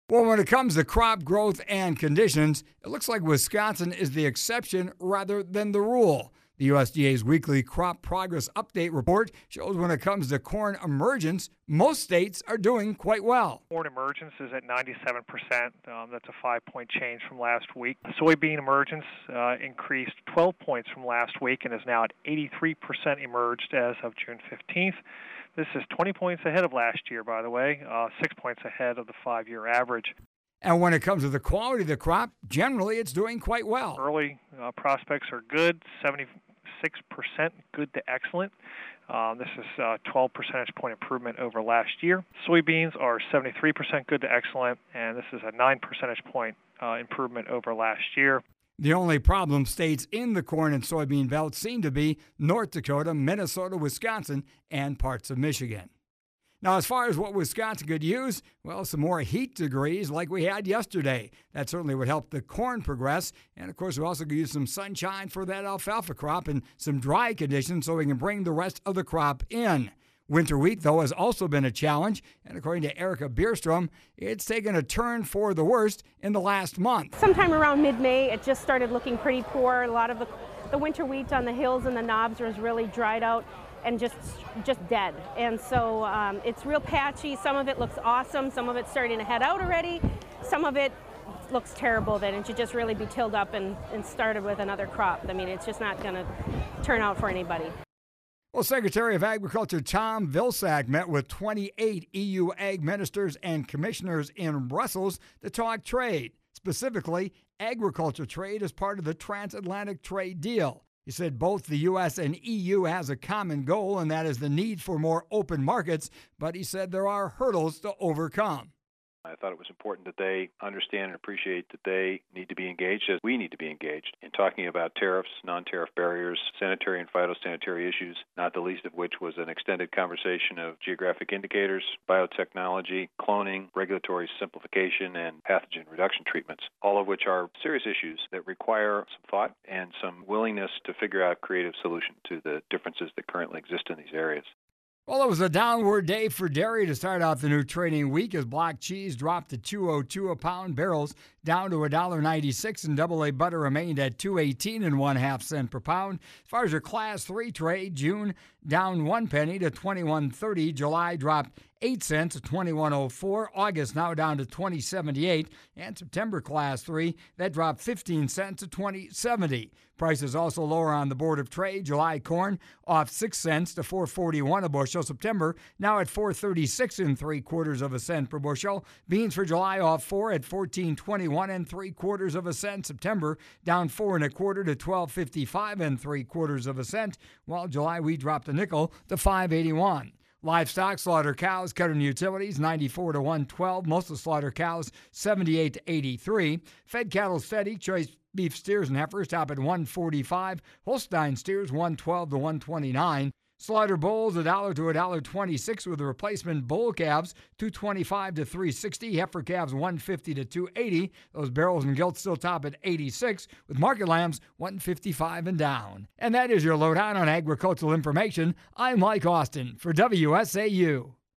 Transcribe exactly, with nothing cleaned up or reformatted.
Well, when it comes to crop growth and conditions, it looks like Wisconsin is the exception rather than the rule. The U S D A's weekly crop progress update report shows when it comes to corn emergence, most states are doing quite well. Corn emergence is at ninety-seven percent. Um, that's a five-point change from last week. Soybean emergence uh, increased twelve points from last week and is now at eighty-three percent emerged as of June fifteenth. This is twenty points ahead of last year, by the way, uh, six points ahead of the five-year average. And when it comes to the quality of the crop, generally it's doing quite well. Early uh, prospects are good, seventy-six percent good to excellent. Um, this is a twelve percentage point improvement over last year. Soybeans are seventy-three percent good to excellent, and this is a nine percentage point uh, improvement over last year. The only problem states in the corn and soybean belt seem to be North Dakota, Minnesota, Wisconsin, and parts of Michigan. Now, as far as what Wisconsin could use, well, some more heat degrees like we had yesterday. That certainly would help the corn progress. And, of course, we also could use some sunshine for that alfalfa crop and some dry conditions so we can bring the rest of the crop in. Winter wheat, though, has also been a challenge, and according to Erica Bierstrom, it's taken a turn for the worst in the last month. Sometime around mid-May, it just started looking pretty poor. A lot of the, the winter wheat on the hills and the knobs was really dried out and just just dead. And so um, it's real patchy. Some of it looks awesome. Some of it's starting to head out already. Some of it looks terrible that it should just really be tilled up and, and started with another crop. I mean, it's just not going to turn out for anybody. Well, Secretary of Agriculture Tom Vilsack met with twenty-eight E U ag ministers and commissioners in Brussels to talk trade, specifically agriculture trade as part of the transatlantic trade deal. He said both the U S and E U has a common goal, and that is the need for more open markets, but he said there are hurdles to overcome. I thought it was important that they understand and appreciate that they need to be engaged as we need to be engaged in talking about tariffs, non-tariff barriers, sanitary and phytosanitary issues, not the least of which was an extended conversation of geographic indicators, biotechnology, cloning, regulatory simplification, and pathogen reduction treatments, all of which are serious issues that require some thought and some willingness to figure out creative solutions to the differences that currently exist in these areas. Well, it was a downward day for dairy to start off the new trading week as block cheese dropped to two oh two a pound, barrels down to one dollar ninety-six, and double A butter remained at two eighteen and one half cent per pound. As far as your class three trade, June down one penny to twenty-one thirty. July dropped eight cents to twenty-one oh four. August now down to twenty seventy-eight, and September class three that dropped fifteen cents to twenty seventy. Prices also lower on the Board of Trade. July corn off six cents to four forty-one a bushel. September now at four thirty-six and three quarters of a cent per bushel. Beans for July off four at fourteen twenty-one and three quarters of a cent. September down four and a quarter to twelve fifty-five and three quarters of a cent. While July wheat dropped a nickel to five eighty-one. Livestock, slaughter cows, cattle and utilities, ninety-four to one twelve. Most of the slaughter cows, seventy-eight to eighty-three. Fed cattle steady. Choice beef steers and heifers top at one forty-five. Holstein steers, one twelve to one twenty-nine. Slaughter bulls, a dollar to a dollar twenty-six, with the replacement bull calves, two twenty-five to three sixty. Heifer calves, one fifty to two eighty. Those barrels and gilts still top at eighty-six, with market lambs, one fifty-five and down. And that is your lowdown on agricultural information. I'm Mike Austin for W S A U.